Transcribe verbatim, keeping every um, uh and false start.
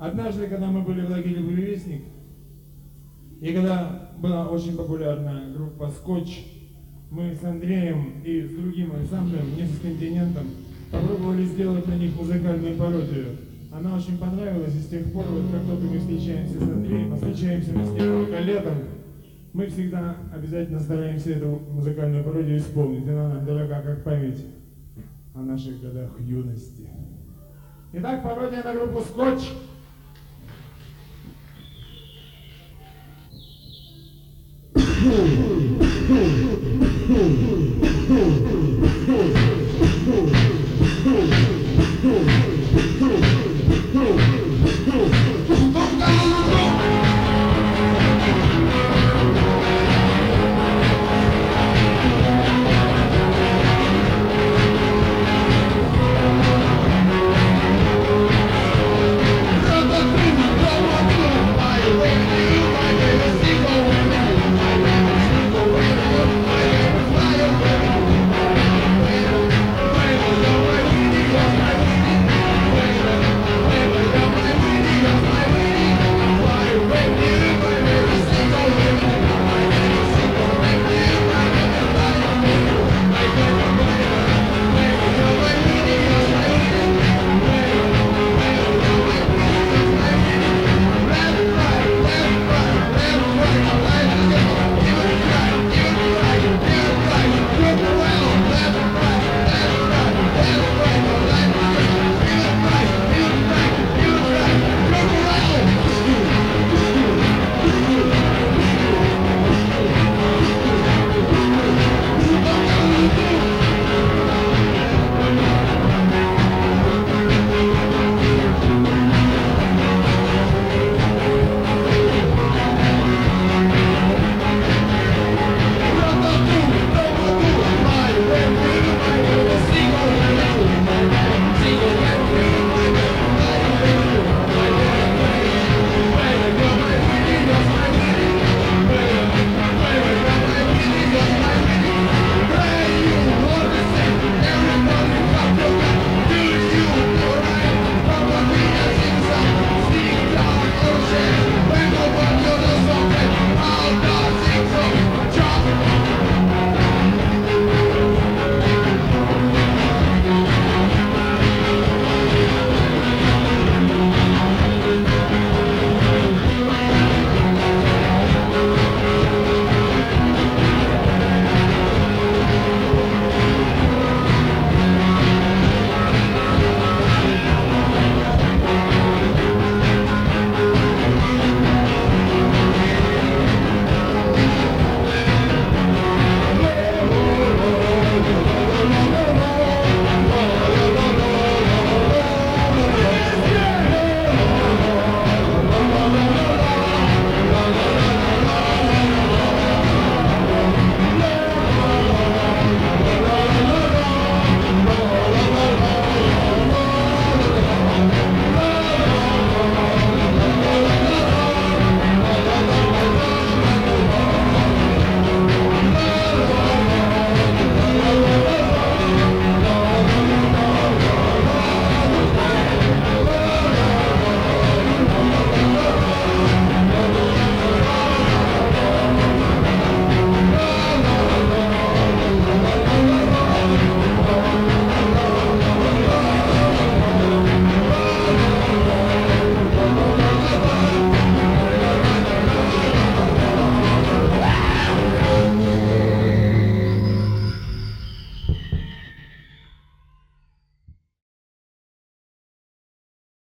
Однажды, когда мы были в лагере «Буревестник», и когда была очень популярная группа «Скотч», мы с Андреем и с другим ансамблем, не с континентом, попробовали сделать на них музыкальную пародию. Она очень понравилась, и с тех пор, вот как только мы встречаемся с Андреем, встречаемся мы с ним только летом, мы всегда обязательно стараемся эту музыкальную пародию исполнить. Она нам дорога как память о наших годах юности. Итак, пародия на группу «Скотч». Ooh.